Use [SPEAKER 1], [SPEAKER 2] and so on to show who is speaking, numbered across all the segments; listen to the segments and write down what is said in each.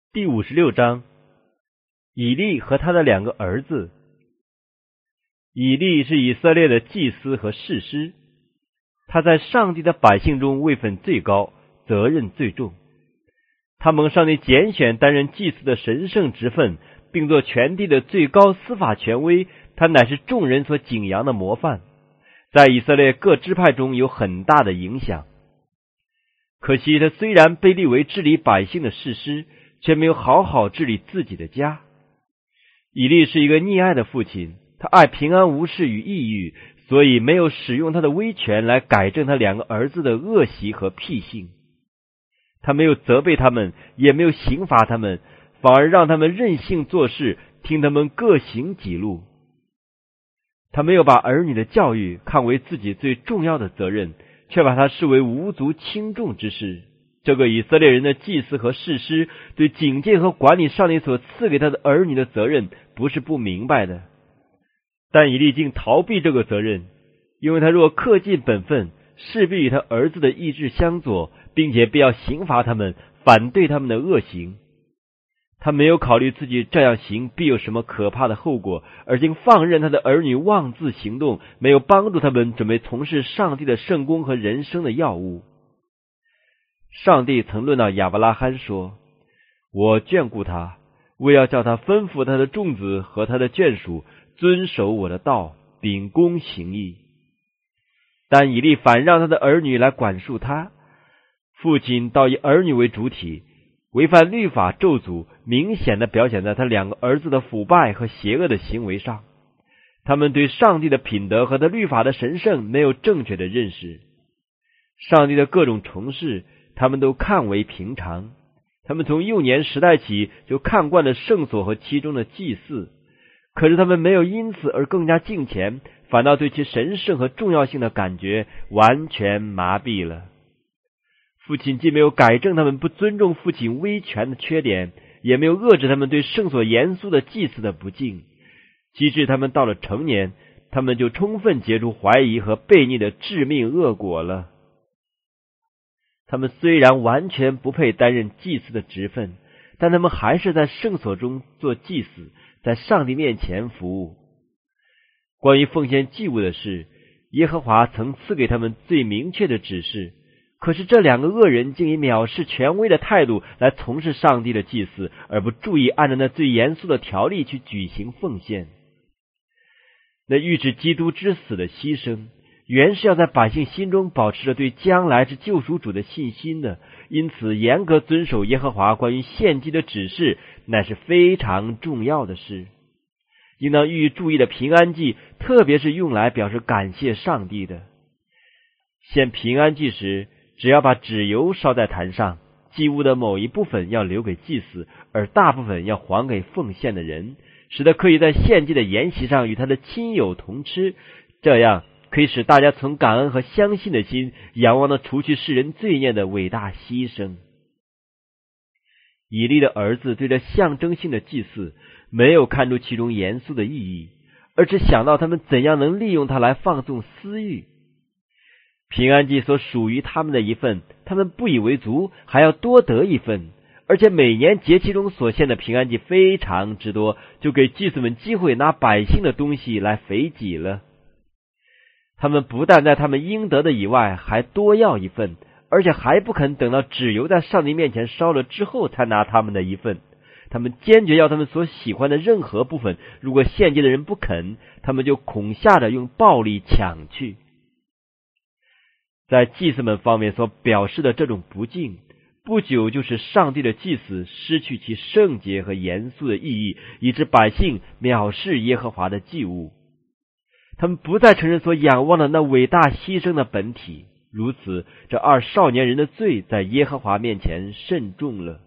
[SPEAKER 1] 第56章，以利和他的两个儿子。以利是以色列的祭司和士师，他在上帝的百姓中位分最高，责任最重。他蒙上帝拣选担任祭司的神圣职分，并做全地的最高司法权威，他乃是众人所敬仰的模范，在以色列各支派中有很大的影响。可惜他虽然被立为治理百姓的士师，却没有好好治理自己的家。以利是一个溺爱的父亲，他爱平安无事与抑郁，所以没有使用他的威权来改正他两个儿子的恶习和癖性。他没有责备他们，也没有刑罚他们，反而让他们任性做事，听他们各行己路。他没有把儿女的教育看为自己最重要的责任，却把它视为无足轻重之事。这个以色列人的祭司和士师对警戒和管理上帝所赐给他的儿女的责任不是不明白的，但以利竟逃避这个责任，因为他若恪尽本分，势必与他儿子的意志相左，并且必要刑罚他们，反对他们的恶行。他没有考虑自己这样行必有什么可怕的后果，而竟放任他的儿女妄自行动，没有帮助他们准备从事上帝的圣工和人生的要务。上帝曾论到亚伯拉罕说，我眷顾他，为要叫他吩咐他的众子和他的眷属遵守我的道，秉公行义。但以利反让他的儿女来管束他，父亲倒以儿女为主体，违反律法咒诅明显地表现在他两个儿子的腐败和邪恶的行为上。他们对上帝的品德和他律法的神圣没有正确的认识，上帝的各种重视他们都看为平常。他们从幼年时代起就看惯了圣所和其中的祭祀，可是他们没有因此而更加敬虔，反倒对其神圣和重要性的感觉完全麻痹了。父亲既没有改正他们不尊重父亲威权的缺点，也没有遏制他们对圣所严肃的祭祀的不敬，及至他们到了成年，他们就充分结出怀疑和悖逆的致命恶果了。他们虽然完全不配担任祭司的职分，但他们还是在圣所中做祭司，在上帝面前服务。关于奉献祭物的事，耶和华曾赐给他们最明确的指示，可是这两个恶人竟以藐视权威的态度来从事上帝的祭祀，而不注意按照那最严肃的条例去举行奉献。那预指基督之死的牺牲，原是要在百姓心中保持着对将来之救赎主的信心的，因此严格遵守耶和华关于献祭的指示，乃是非常重要的事。应当予以注意的平安祭，特别是用来表示感谢上帝的。献平安祭时，只要把脂油烧在坛上，祭物的某一部分要留给祭司，而大部分要还给奉献的人，使得可以在献祭的筵席上与他的亲友同吃，这样可以使大家从感恩和相信的心仰望那除去世人罪孽的伟大牺牲。以利的儿子对这象征性的祭祀没有看出其中严肃的意义，而只想到他们怎样能利用它来放纵私欲。平安祭所属于他们的一份，他们不以为足，还要多得一份，而且每年节期中所献的平安祭非常之多，就给祭司们机会拿百姓的东西来肥己了。他们不但在他们应得的以外还多要一份，而且还不肯等到脂油在上帝面前烧了之后才拿他们的一份。他们坚决要他们所喜欢的任何部分，如果献祭的人不肯，他们就恐吓着用暴力抢去。在祭司们方面所表示的这种不敬，不久就使上帝的祭司失去其圣洁和严肃的意义，以致百姓藐视耶和华的祭物。他们不再承认所仰望的那伟大牺牲的本体，如此这二少年人的罪在耶和华面前甚重了。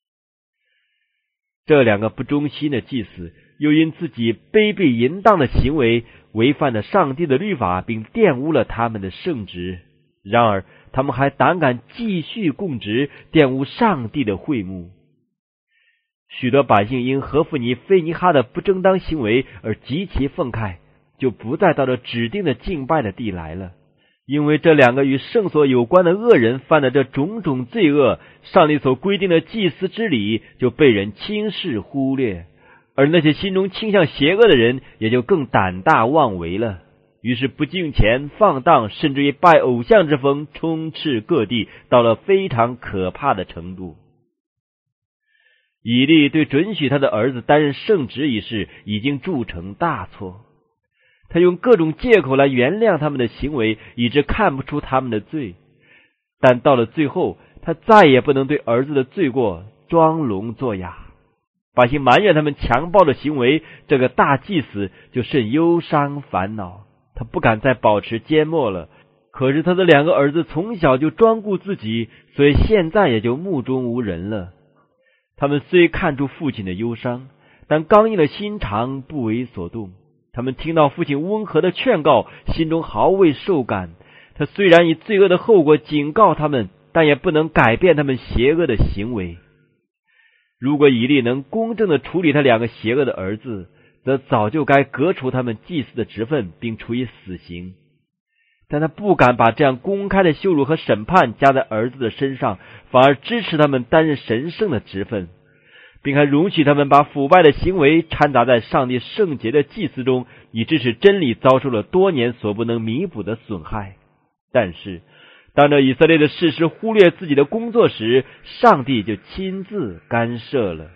[SPEAKER 1] 这两个不忠心的祭司又因自己卑鄙淫荡的行为违反了上帝的律法，并玷污了他们的圣职。然而他们还胆敢继续供职，玷污上帝的会幕。许多百姓因何弗尼、菲尼哈的不正当行为而极其愤慨，就不再到了指定的敬拜的地来了。 因为这两个与圣所有关的恶人犯的这种种罪恶，上帝所规定的祭司之礼就被人轻视忽略，而那些心中倾向邪恶的人也就更胆大妄为了。于是不敬虔、放荡，甚至于拜偶像之风充斥各地，到了非常可怕的程度。以利对准许他的儿子担任圣职一事已经铸成大错，他用各种借口来原谅他们的行为，以致看不出他们的罪。但到了最后，他再也不能对儿子的罪过装聋作哑。百姓埋怨他们强暴的行为，这个大祭司就甚忧伤烦恼，他不敢再保持缄默了。可是他的两个儿子从小就专顾自己，所以现在也就目中无人了。他们虽看出父亲的忧伤，但刚硬的心肠不为所动。他们听到父亲温和的劝告，心中毫未受感。他虽然以罪恶的后果警告他们，但也不能改变他们邪恶的行为。如果以利能公正地处理他两个邪恶的儿子，则早就该革除他们祭司的职分，并处以死刑。但他不敢把这样公开的羞辱和审判加在儿子的身上，反而支持他们担任神圣的职分，并还容许他们把腐败的行为掺杂在上帝圣洁的祭司中，以致使真理遭受了多年所不能弥补的损害。但是当着以色列的士师忽略自己的工作时，上帝就亲自干涉了。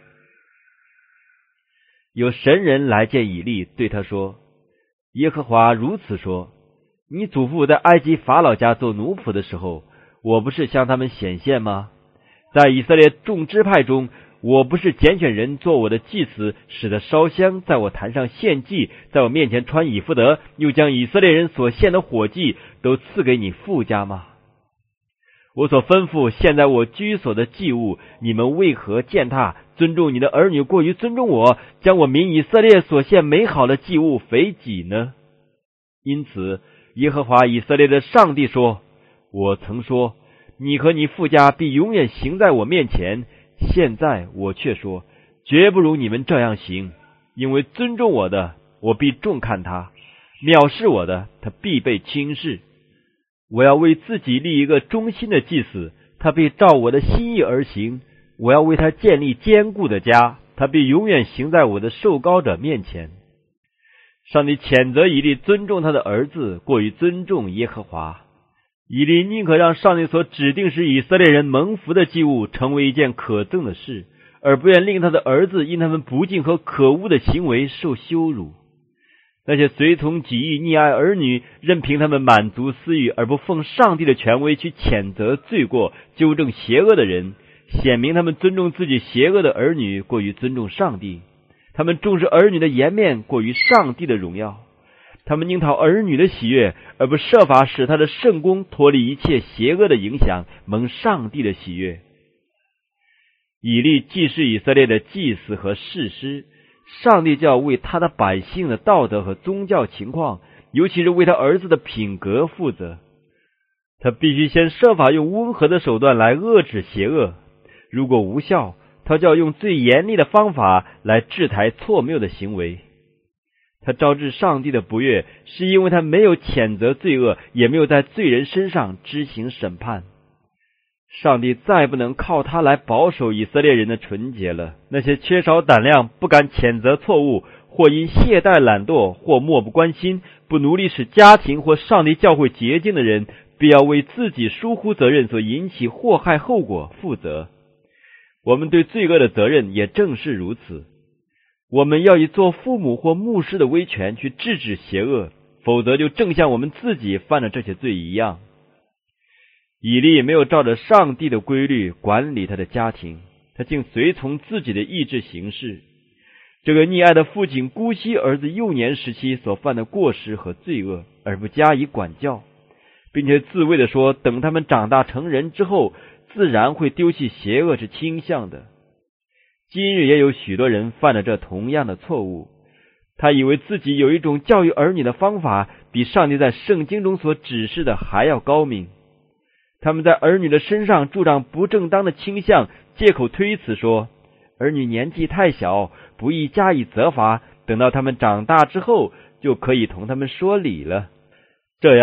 [SPEAKER 1] 有神人来见以利，对他说：耶和华如此说，你祖父在埃及法老家做奴仆的时候，我不是向他们显现吗？在以色列众支派中，我不是拣选人做我的祭司，使得烧香，在我坛上献祭，在我面前穿以弗得，又将以色列人所献的火祭都赐给你父家吗？我所吩咐现在我居所的祭物，你们为何践踏，尊重你的儿女过于尊重我，将我民以色列所献美好的祭物肥己呢？因此耶和华以色列的上帝说，我曾说你和你父家必永远行在我面前，现在我却说绝不如你们这样行，因为尊重我的，我必重看他；藐视我的，他必被轻视。我要为自己立一个忠心的祭司，他必照我的心意而行；我要为他建立坚固的家，他必永远行在我的受膏者面前。上帝谴责以利尊重他的儿子，过于尊重耶和华。以利宁可让上帝所指定使以色列人蒙福的祭物成为一件可憎的事，而不愿令他的儿子因他们不敬和可恶的行为受羞辱。那些随从己意溺爱儿女，任凭他们满足私欲，而不奉上帝的权威去谴责罪过，纠正邪恶的人，显明他们尊重自己邪恶的儿女过于尊重上帝。他们重视儿女的颜面过于上帝的荣耀，他们宁讨儿女的喜悦，而不设法使他的圣功脱离一切邪恶的影响，蒙上帝的喜悦。以利既是以色列的祭司和士师，上帝就要为他的百姓的道德和宗教情况，尤其是为他儿子的品格负责。他必须先设法用温和的手段来遏制邪恶，如果无效，他就要用最严厉的方法来制裁错谬的行为。他招致上帝的不悦，是因为他没有谴责罪恶，也没有在罪人身上执行审判。上帝再不能靠他来保守以色列人的纯洁了。那些缺少胆量、不敢谴责错误，或因懈怠懒惰，或漠不关心，不努力使家庭或上帝教会洁净的人，必要为自己疏忽责任所引起祸害后果负责。我们对罪恶的责任也正是如此。我们要以做父母或牧师的威权去制止邪恶，否则就正像我们自己犯了这些罪一样。以利没有照着上帝的规律管理他的家庭，他竟随从自己的意志行事。这个溺爱的父亲姑息儿子幼年时期所犯的过失和罪恶，而不加以管教，并且自卫地说，等他们长大成人之后，自然会丢弃邪恶之倾向的。今日也有许多人犯了这同样的错误，他以为自己有一种教育儿女的方法，比上帝在圣经中所指示的还要高明。他们在儿女的身上助长不正当的倾向，借口推辞说，儿女年纪太小，不宜加以责罚，等到他们长大之后，就可以同他们说理了。这样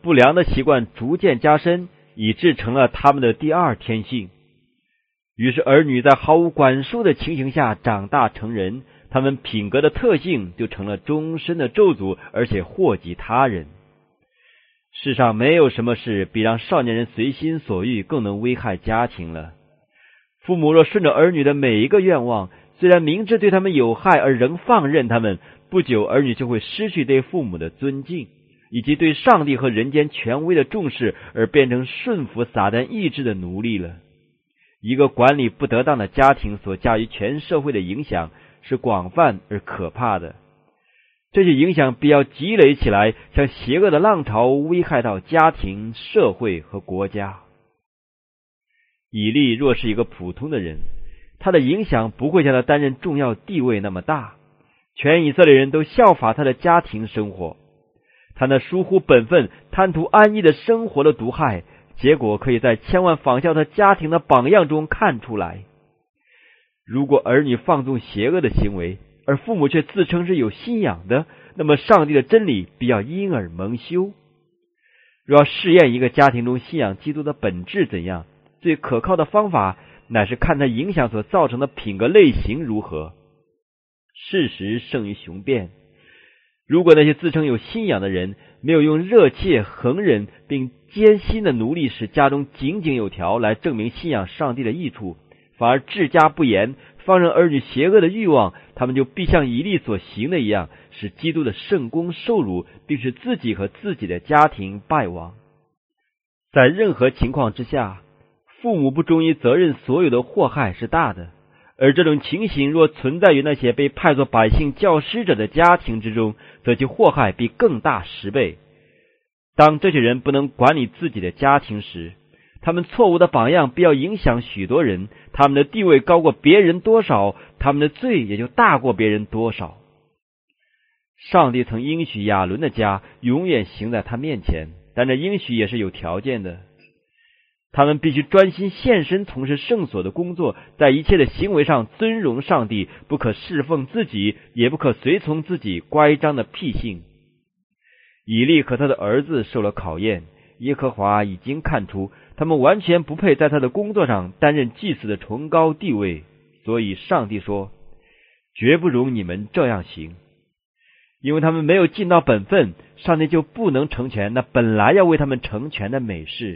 [SPEAKER 1] 不良的习惯逐渐加深，以致成了他们的第二天性。于是儿女在毫无管束的情形下长大成人，他们品格的特性就成了终身的咒诅，而且祸及他人。世上没有什么事比让少年人随心所欲更能危害家庭了。父母若顺着儿女的每一个愿望，虽然明知对他们有害而仍放任他们，不久儿女就会失去对父母的尊敬，以及对上帝和人间权威的重视，而变成顺服撒旦意志的奴隶了。一个管理不得当的家庭所驾驭全社会的影响是广泛而可怕的，这些影响必要积累起来，像邪恶的浪潮危害到家庭、社会和国家。以利若是一个普通的人，他的影响不会像他担任重要地位那么大，全以色列人都效法他的家庭生活。他那疏忽本分、贪图安逸的生活的毒害，结果可以在千万仿效他家庭的榜样中看出来。如果儿女放纵邪恶的行为，而父母却自称是有信仰的，那么上帝的真理必要因而蒙羞。若要试验一个家庭中信仰基督的本质怎样，最可靠的方法乃是看他影响所造成的品格类型如何。事实胜于雄辩。如果那些自称有信仰的人没有用热切、恒忍并艰辛的努力使家中井井有条来证明信仰上帝的益处，反而治家不严，放任儿女邪恶的欲望，他们就必像以利所行的一样，使基督的圣功受辱，并使自己和自己的家庭败亡。在任何情况之下，父母不忠于责任所有的祸害是大的，而这种情形若存在于那些被派作百姓教师者的家庭之中，则其祸害必更大10倍。当这些人不能管理自己的家庭时，他们错误的榜样必要影响许多人，他们的地位高过别人多少，他们的罪也就大过别人多少。上帝曾应许亚伦的家永远行在他面前，但这应许也是有条件的。他们必须专心献身从事圣所的工作，在一切的行为上尊荣上帝，不可侍奉自己，也不可随从自己乖张的癖性。以利和他的儿子受了考验，耶和华已经看出他们完全不配在他的工作上担任祭司的崇高地位，所以上帝说，绝不容你们这样行。因为他们没有尽到本分，上帝就不能成全那本来要为他们成全的美事。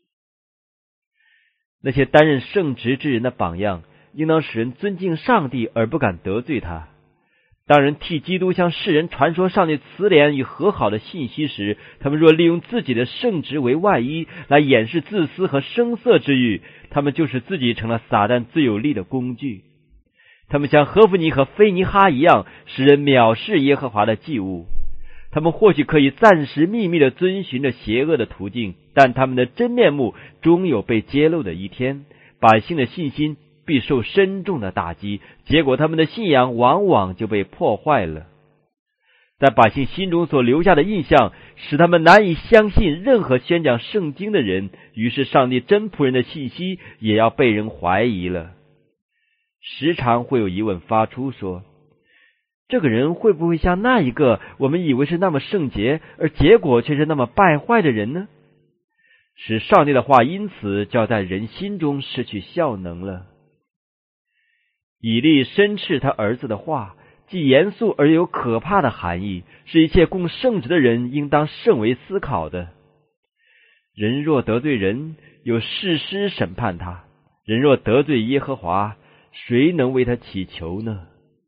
[SPEAKER 1] 那些担任圣职之人的榜样，应当使人尊敬上帝而不敢得罪他。当人替基督向世人传说上帝慈怜与和好的信息时，他们若利用自己的圣职为外衣来掩饰自私和声色之欲，他们就使自己成了撒旦最有力的工具。他们像何弗尼和菲尼哈一样，使人藐视耶和华的祭物。他们或许可以暂时秘密地遵循着邪恶的途径，但他们的真面目终有被揭露的一天，百姓的信心必受深重的打击，结果他们的信仰往往就被破坏了。在百姓心中所留下的印象，使他们难以相信任何宣讲圣经的人，于是上帝真仆人的信息也要被人怀疑了。时常会有疑问发出说，这个人会不会像那一个我们以为是那么圣洁，而结果却是那么败坏的人呢？使上帝的话因此就要在人心中失去效能了。以利申斥他儿子的话，既严肃而有可怕的含义，是一切供圣职的人应当甚为思考的。人若得罪人，有士师审判他；人若得罪耶和华，谁能为他祈求呢？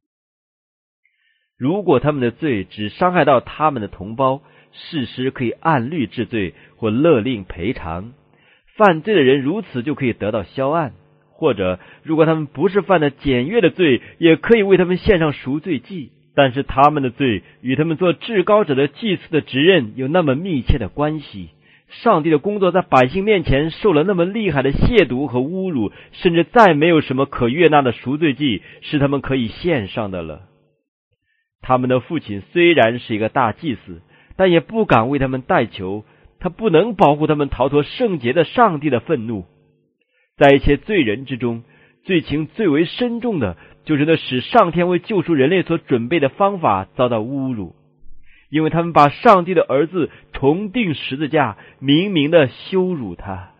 [SPEAKER 1] 如果他们的罪只伤害到他们的同胞，士师可以按律治罪，或勒令赔偿。犯罪的人如此就可以得到销案，或者如果他们不是犯了检阅的罪，也可以为他们献上赎罪祭。但是他们的罪与他们做至高者的祭司的职任有那么密切的关系，上帝的工作在百姓面前受了那么厉害的亵渎和侮辱，甚至再没有什么可悦纳的赎罪祭是他们可以献上的了。他们的父亲虽然是一个大祭司，但也不敢为他们代求，他不能保护他们逃脱圣洁的上帝的愤怒。在一切罪人之中，罪情最为深重的就是那使上天为救赎人类所准备的方法遭到侮辱。 因为他们把上帝的儿子重钉十字架，明明的羞辱他。